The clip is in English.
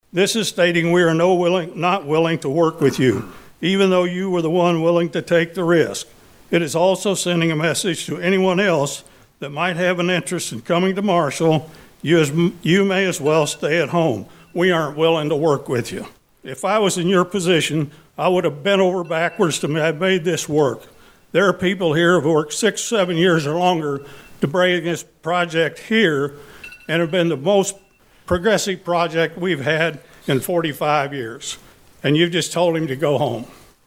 This is stating we are not willing to work with you, even though you were the one willing to take the risk. It is also sending a message to anyone else that might have an interest in coming to Marshall. You may as well stay at home. We aren't willing to work with you. If I was in your position, I would have bent over backwards to have made this work. There are people here who worked 6, 7 years or longer to bring this project here and have been the most progressive project we've had in 45 years. And you just told him to go home.